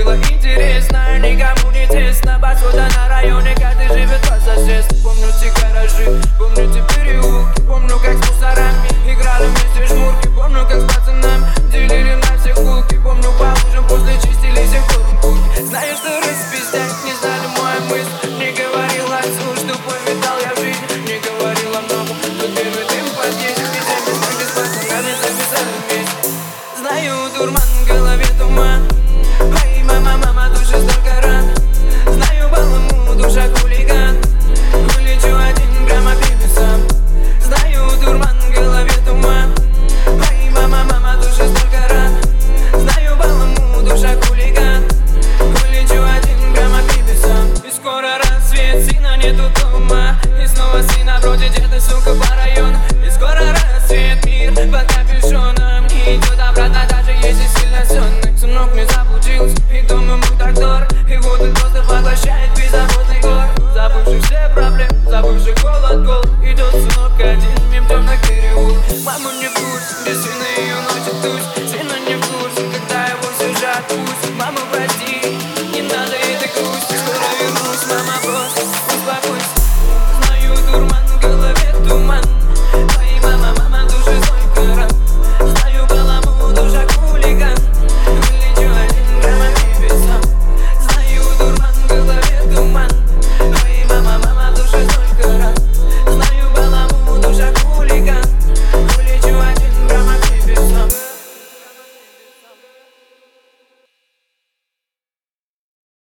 было интересно, никому не тесно. Посуда на районе, каждый живет по соседству. Помню те гаражи, помню те переулки, помню, как с мусорами играли вместе жмурки. Помню, как с пацанами делили на всех булки. Помню, по лужам после чистили всех курки. Знаю, что распиздять не знали мой мысль. Не говорил отцу, что повидал я в жизни. Не говорил о многом, но первый дым в подъезде. Везде места без пацанами записали вместе. Знаю, дурман